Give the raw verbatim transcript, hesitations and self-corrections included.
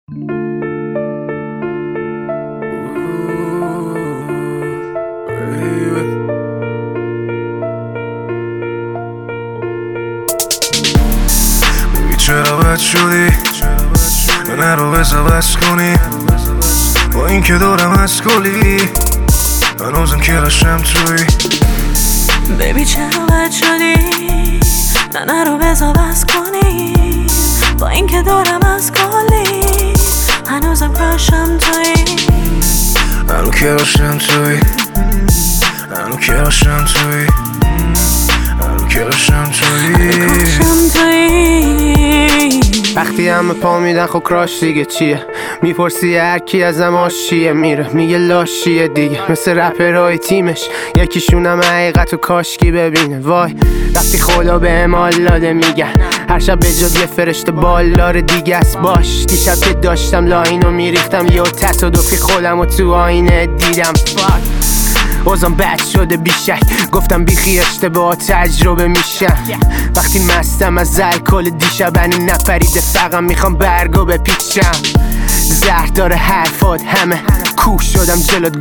چرا بد شدی من رو بزا بس کنی با این که دارم از کلی هنوزم که رشم توی بیبی چرا بد شدی من رو بزا بس کنی با این که دارم از کلی هنوزم رشم توی هنو که رشم توی هنو که رشم توی هنو که رشم توی وقتی همه پا میدن خب کراش دیگه چیه؟ میپرسی هر کی ازم آشیه میره میگه لاشیه دیگه مثل رپرهای تیمش یکیشون هم حقیقت و کاشکی ببینه. وای وقتی خدا به امال داده میگن هر شب به جاد یه فرشته بالدار دیگه است. باش دیشب که داشتم لاینو میریختم یه تصادفی خودم و تو آینه دیدم. فاک اوزم بد شده بیشک گفتم بیخی اشتباه تجربه میشم. وقتی مستم از الکل دیشب هنو نپریده فقط میخوام برگو بپیچم. زهر داره حرفات همه کوه شدم جلوت